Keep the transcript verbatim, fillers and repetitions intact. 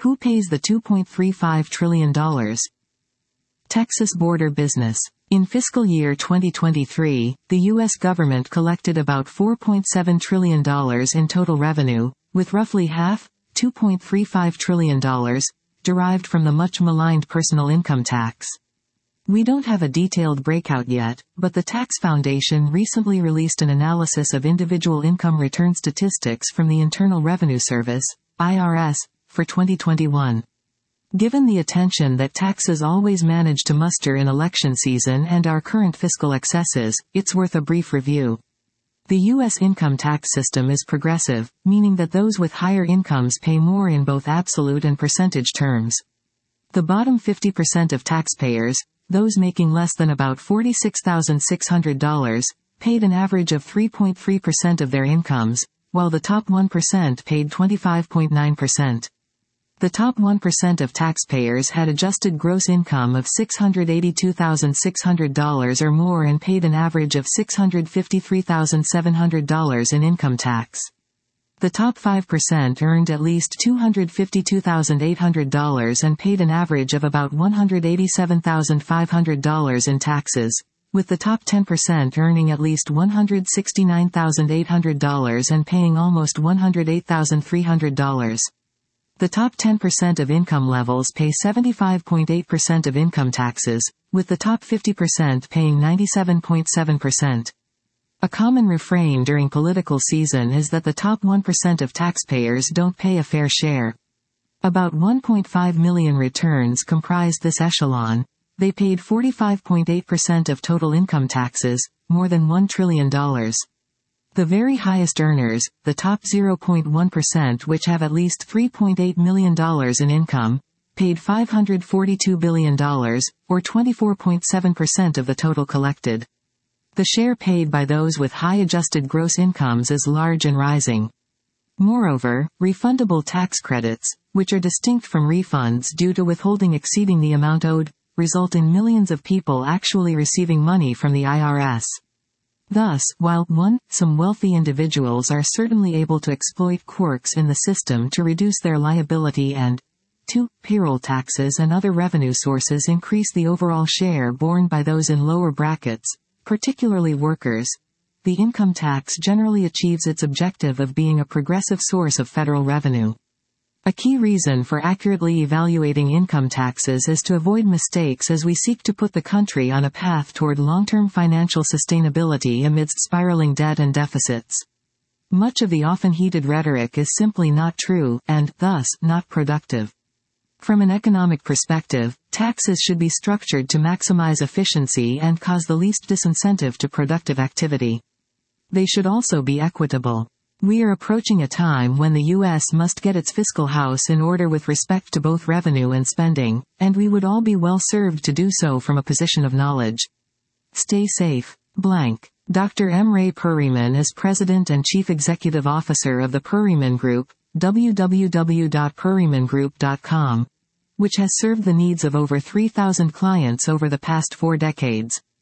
Who pays the two point three five trillion dollars? Texas border business. In fiscal year twenty twenty-three, the U S government collected about four point seven trillion dollars in total revenue, with roughly half, two point three five trillion dollars, derived from the much-maligned personal income tax. We don't have a detailed breakout yet, but the Tax Foundation recently released an analysis of individual income return statistics from the Internal Revenue Service, I R S, for twenty twenty-one. Given the attention that taxes always manage to muster in election season and our current fiscal excesses, it's worth a brief review. The U S income tax system is progressive, meaning that those with higher incomes pay more in both absolute and percentage terms. The bottom fifty percent of taxpayers, those making less than about forty-six thousand six hundred dollars, paid an average of three point three percent of their incomes, while the top one percent paid twenty-five point nine percent. The top one percent of taxpayers had adjusted gross income of six hundred eighty-two thousand six hundred dollars or more and paid an average of six hundred fifty-three thousand seven hundred dollars in income tax. The top five percent earned at least two hundred fifty-two thousand eight hundred dollars and paid an average of about one hundred eighty-seven thousand five hundred dollars in taxes, with the top ten percent earning at least one hundred sixty-nine thousand eight hundred dollars and paying almost one hundred eight thousand three hundred dollars. The top ten percent of income levels pay seventy-five point eight percent of income taxes, with the top fifty percent paying ninety-seven point seven percent. A common refrain during political season is that the top one percent of taxpayers don't pay a fair share. About one point five million returns comprised this echelon. They paid forty-five point eight percent of total income taxes, more than one trillion dollars. The very highest earners, the top zero point one percent which have at least three point eight million dollars in income, paid five hundred forty-two billion dollars, or twenty-four point seven percent of the total collected. The share paid by those with high adjusted gross incomes is large and rising. Moreover, refundable tax credits, which are distinct from refunds due to withholding exceeding the amount owed, result in millions of people actually receiving money from the I R S. Thus, while one, some wealthy individuals are certainly able to exploit quirks in the system to reduce their liability and two, payroll taxes and other revenue sources increase the overall share borne by those in lower brackets, particularly workers, the income tax generally achieves its objective of being a progressive source of federal revenue. A key reason for accurately evaluating income taxes is to avoid mistakes as we seek to put the country on a path toward long-term financial sustainability amidst spiraling debt and deficits. Much of the often heated rhetoric is simply not true, and, thus, not productive. From an economic perspective, taxes should be structured to maximize efficiency and cause the least disincentive to productive activity. They should also be equitable. We are approaching a time when the U S must get its fiscal house in order with respect to both revenue and spending, and we would all be well served to do so from a position of knowledge. Stay safe. Blank. Doctor M. Ray Perryman is President and Chief Executive Officer of the Perryman Group, w w w dot perryman group dot com, which has served the needs of over three thousand clients over the past four decades.